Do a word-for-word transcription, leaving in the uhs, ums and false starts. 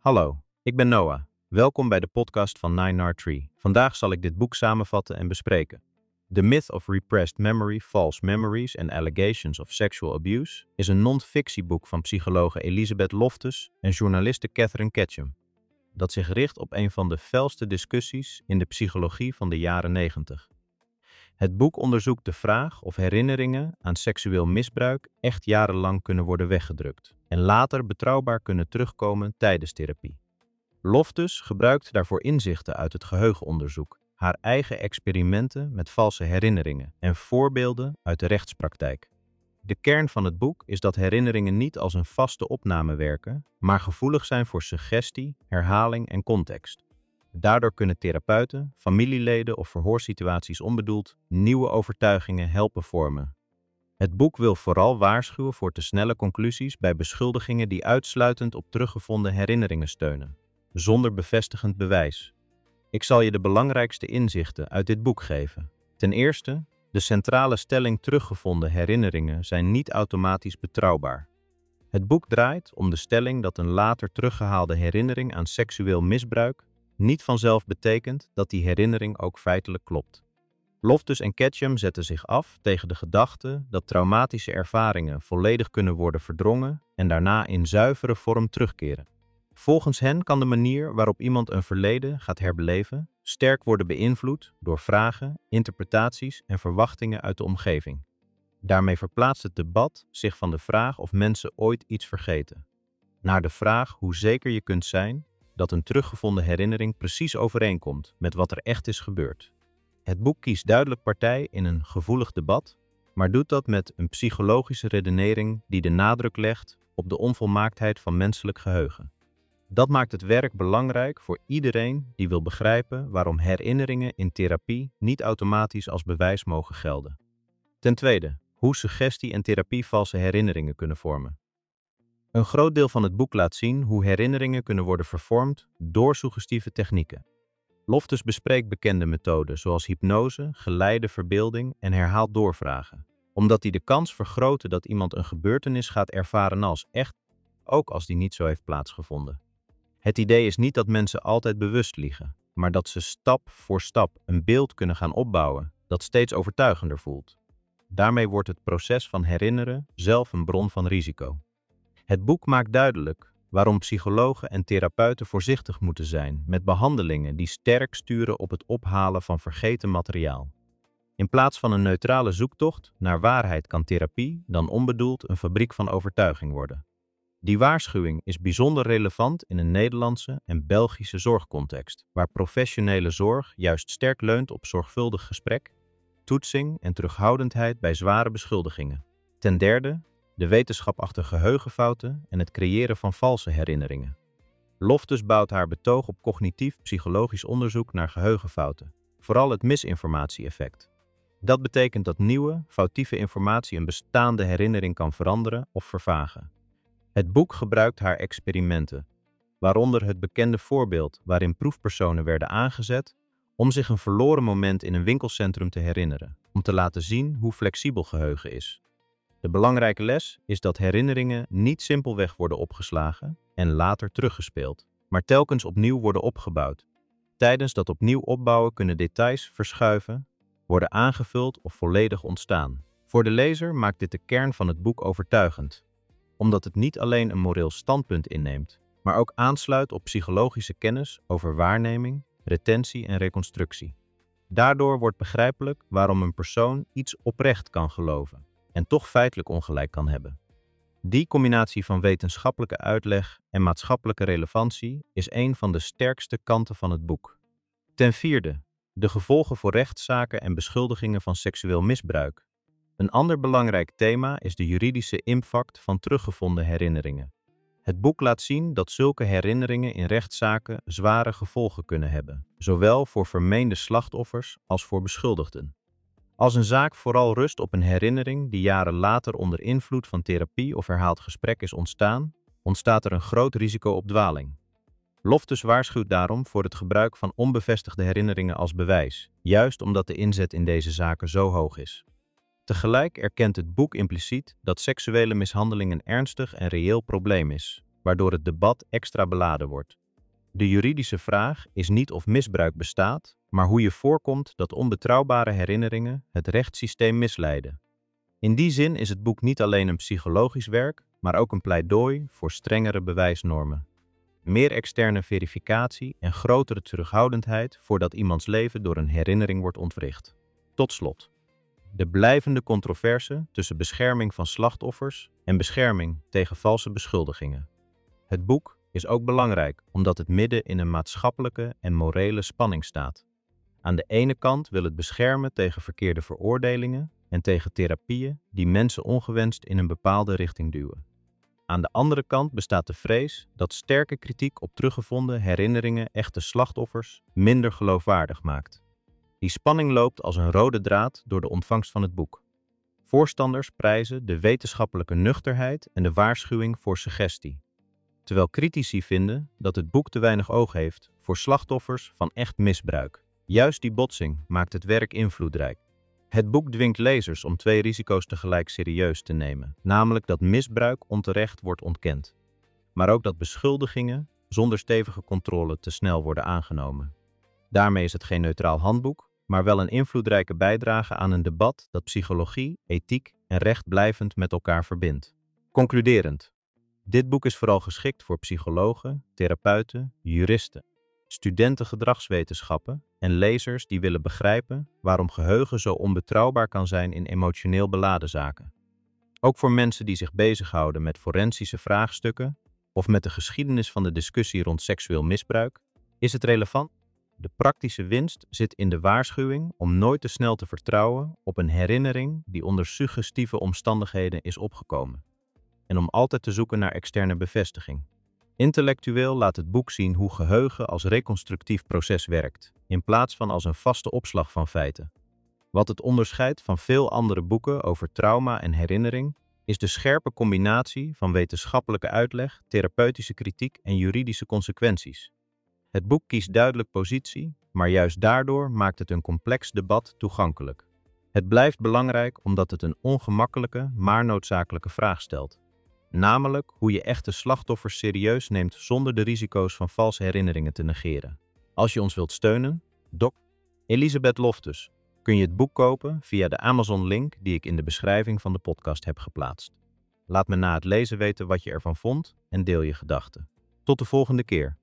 Hallo, ik ben Noah. Welkom bij de podcast van nine R Tree. Vandaag zal ik dit boek samenvatten en bespreken. The Myth of Repressed Memory, False Memories and Allegations of Sexual Abuse is een non-fictieboek van psychologe Elizabeth Loftus en journaliste Catherine Ketchum, dat zich richt op een van de felste discussies in de psychologie van de jaren negentig. Het boek onderzoekt de vraag of herinneringen aan seksueel misbruik echt jarenlang kunnen worden weggedrukt en later betrouwbaar kunnen terugkomen tijdens therapie. Loftus gebruikt daarvoor inzichten uit het geheugenonderzoek, haar eigen experimenten met valse herinneringen en voorbeelden uit de rechtspraktijk. De kern van het boek is dat herinneringen niet als een vaste opname werken, maar gevoelig zijn voor suggestie, herhaling en context. Daardoor kunnen therapeuten, familieleden of verhoorsituaties onbedoeld nieuwe overtuigingen helpen vormen. Het boek wil vooral waarschuwen voor te snelle conclusies bij beschuldigingen die uitsluitend op teruggevonden herinneringen steunen, zonder bevestigend bewijs. Ik zal je de belangrijkste inzichten uit dit boek geven. Ten eerste, de centrale stelling teruggevonden herinneringen zijn niet automatisch betrouwbaar. Het boek draait om de stelling dat een later teruggehaalde herinnering aan seksueel misbruik niet vanzelf betekent dat die herinnering ook feitelijk klopt. Loftus en Ketchum zetten zich af tegen de gedachte dat traumatische ervaringen volledig kunnen worden verdrongen en daarna in zuivere vorm terugkeren. Volgens hen kan de manier waarop iemand een verleden gaat herbeleven sterk worden beïnvloed door vragen, interpretaties en verwachtingen uit de omgeving. Daarmee verplaatst het debat zich van de vraag of mensen ooit iets vergeten, naar de vraag hoe zeker je kunt zijn dat een teruggevonden herinnering precies overeenkomt met wat er echt is gebeurd. Het boek kiest duidelijk partij in een gevoelig debat, maar doet dat met een psychologische redenering die de nadruk legt op de onvolmaaktheid van menselijk geheugen. Dat maakt het werk belangrijk voor iedereen die wil begrijpen waarom herinneringen in therapie niet automatisch als bewijs mogen gelden. Ten tweede, hoe suggestie en therapie valse herinneringen kunnen vormen. Een groot deel van het boek laat zien hoe herinneringen kunnen worden vervormd door suggestieve technieken. Loftus bespreekt bekende methoden zoals hypnose, geleide verbeelding en herhaald doorvragen, omdat die de kans vergroten dat iemand een gebeurtenis gaat ervaren als echt, ook als die niet zo heeft plaatsgevonden. Het idee is niet dat mensen altijd bewust liegen, maar dat ze stap voor stap een beeld kunnen gaan opbouwen dat steeds overtuigender voelt. Daarmee wordt het proces van herinneren zelf een bron van risico. Het boek maakt duidelijk waarom psychologen en therapeuten voorzichtig moeten zijn met behandelingen die sterk sturen op het ophalen van vergeten materiaal. In plaats van een neutrale zoektocht naar waarheid kan therapie dan onbedoeld een fabriek van overtuiging worden. Die waarschuwing is bijzonder relevant in een Nederlandse en Belgische zorgcontext, waar professionele zorg juist sterk leunt op zorgvuldig gesprek, toetsing en terughoudendheid bij zware beschuldigingen. Ten derde, de wetenschap achter geheugenfouten en het creëren van valse herinneringen. Loftus bouwt haar betoog op cognitief-psychologisch onderzoek naar geheugenfouten, vooral het misinformatie-effect. Dat betekent dat nieuwe, foutieve informatie een bestaande herinnering kan veranderen of vervagen. Het boek gebruikt haar experimenten, waaronder het bekende voorbeeld waarin proefpersonen werden aangezet om zich een verloren moment in een winkelcentrum te herinneren, om te laten zien hoe flexibel geheugen is. De belangrijke les is dat herinneringen niet simpelweg worden opgeslagen en later teruggespeeld, maar telkens opnieuw worden opgebouwd. Tijdens dat opnieuw opbouwen kunnen details verschuiven, worden aangevuld of volledig ontstaan. Voor de lezer maakt dit de kern van het boek overtuigend, omdat het niet alleen een moreel standpunt inneemt, maar ook aansluit op psychologische kennis over waarneming, retentie en reconstructie. Daardoor wordt begrijpelijk waarom een persoon iets oprecht kan geloven en toch feitelijk ongelijk kan hebben. Die combinatie van wetenschappelijke uitleg en maatschappelijke relevantie is een van de sterkste kanten van het boek. Ten vierde, de gevolgen voor rechtszaken en beschuldigingen van seksueel misbruik. Een ander belangrijk thema is de juridische impact van teruggevonden herinneringen. Het boek laat zien dat zulke herinneringen in rechtszaken zware gevolgen kunnen hebben, zowel voor vermeende slachtoffers als voor beschuldigden. Als een zaak vooral rust op een herinnering die jaren later onder invloed van therapie of herhaald gesprek is ontstaan, ontstaat er een groot risico op dwaling. Loftus waarschuwt daarom voor het gebruik van onbevestigde herinneringen als bewijs, juist omdat de inzet in deze zaken zo hoog is. Tegelijk erkent het boek impliciet dat seksuele mishandeling een ernstig en reëel probleem is, waardoor het debat extra beladen wordt. De juridische vraag is niet of misbruik bestaat, maar hoe je voorkomt dat onbetrouwbare herinneringen het rechtssysteem misleiden. In die zin is het boek niet alleen een psychologisch werk, maar ook een pleidooi voor strengere bewijsnormen. Meer externe verificatie en grotere terughoudendheid voordat iemands leven door een herinnering wordt ontwricht. Tot slot. De blijvende controverse tussen bescherming van slachtoffers en bescherming tegen valse beschuldigingen. Het boek is ook belangrijk omdat het midden in een maatschappelijke en morele spanning staat. Aan de ene kant wil het beschermen tegen verkeerde veroordelingen en tegen therapieën die mensen ongewenst in een bepaalde richting duwen. Aan de andere kant bestaat de vrees dat sterke kritiek op teruggevonden herinneringen echte slachtoffers minder geloofwaardig maakt. Die spanning loopt als een rode draad door de ontvangst van het boek. Voorstanders prijzen de wetenschappelijke nuchterheid en de waarschuwing voor suggestie, terwijl critici vinden dat het boek te weinig oog heeft voor slachtoffers van echt misbruik. Juist die botsing maakt het werk invloedrijk. Het boek dwingt lezers om twee risico's tegelijk serieus te nemen, namelijk dat misbruik onterecht wordt ontkend, maar ook dat beschuldigingen zonder stevige controle te snel worden aangenomen. Daarmee is het geen neutraal handboek, maar wel een invloedrijke bijdrage aan een debat dat psychologie, ethiek en recht blijvend met elkaar verbindt. Concluderend. Dit boek is vooral geschikt voor psychologen, therapeuten, juristen, studenten gedragswetenschappen en lezers die willen begrijpen waarom geheugen zo onbetrouwbaar kan zijn in emotioneel beladen zaken. Ook voor mensen die zich bezighouden met forensische vraagstukken of met de geschiedenis van de discussie rond seksueel misbruik, is het relevant. De praktische winst zit in de waarschuwing om nooit te snel te vertrouwen op een herinnering die onder suggestieve omstandigheden is opgekomen, en om altijd te zoeken naar externe bevestiging. Intellectueel laat het boek zien hoe geheugen als reconstructief proces werkt, in plaats van als een vaste opslag van feiten. Wat het onderscheidt van veel andere boeken over trauma en herinnering, is de scherpe combinatie van wetenschappelijke uitleg, therapeutische kritiek en juridische consequenties. Het boek kiest duidelijk positie, maar juist daardoor maakt het een complex debat toegankelijk. Het blijft belangrijk omdat het een ongemakkelijke, maar noodzakelijke vraag stelt. Namelijk hoe je echte slachtoffers serieus neemt zonder de risico's van valse herinneringen te negeren. Als je ons wilt steunen, doc. Elisabeth Loftus, kun je het boek kopen via de Amazon-link die ik in de beschrijving van de podcast heb geplaatst. Laat me na het lezen weten wat je ervan vond en deel je gedachten. Tot de volgende keer.